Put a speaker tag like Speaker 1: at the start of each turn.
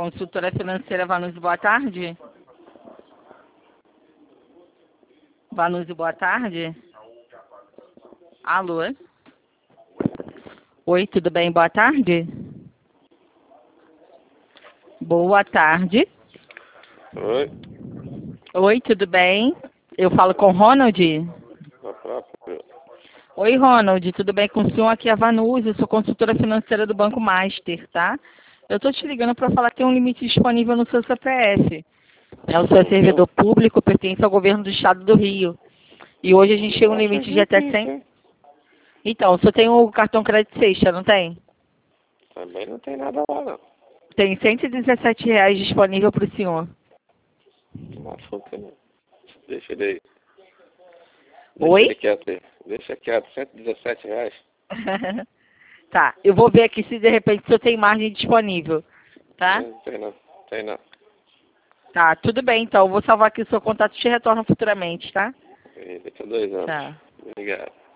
Speaker 1: Consultora financeira Vanucci, boa tarde. Vanucci, boa tarde. Alô? Oi, tudo bem? Boa tarde. Boa tarde.
Speaker 2: Oi,
Speaker 1: Oi, tudo bem? Eu falo com Ronald?
Speaker 2: a própria.
Speaker 1: Oi, Ronald, tudo bem com o senhor? Aqui é a Vanucci, eu sou consultora financeira do Banco Master, tá? Eu tô te ligando para falar que tem um limite disponível no seu CPF. O senhor é servidor público, pertence ao governo do estado do Rio. E hoje a gente tem um limite de até 100... Então, o senhor tem o cartão crédito Sexta, não tem?
Speaker 2: Também não tem nada lá, não.
Speaker 1: Tem R$ 117 disponível para o senhor.
Speaker 2: Machuca, né? Deixa ele aí.
Speaker 1: Oi?
Speaker 2: Deixa ele quieto aí. Deixa quieto, R$ 117.
Speaker 1: Tá, eu vou ver aqui se de repente o senhor tem margem disponível, tá?
Speaker 2: Não tem não, tem não.
Speaker 1: Tá, tudo bem então. Eu vou salvar aqui o seu contato e te retorno futuramente, tá?
Speaker 2: Daqui a 2 anos.
Speaker 1: Tá.
Speaker 2: Obrigado.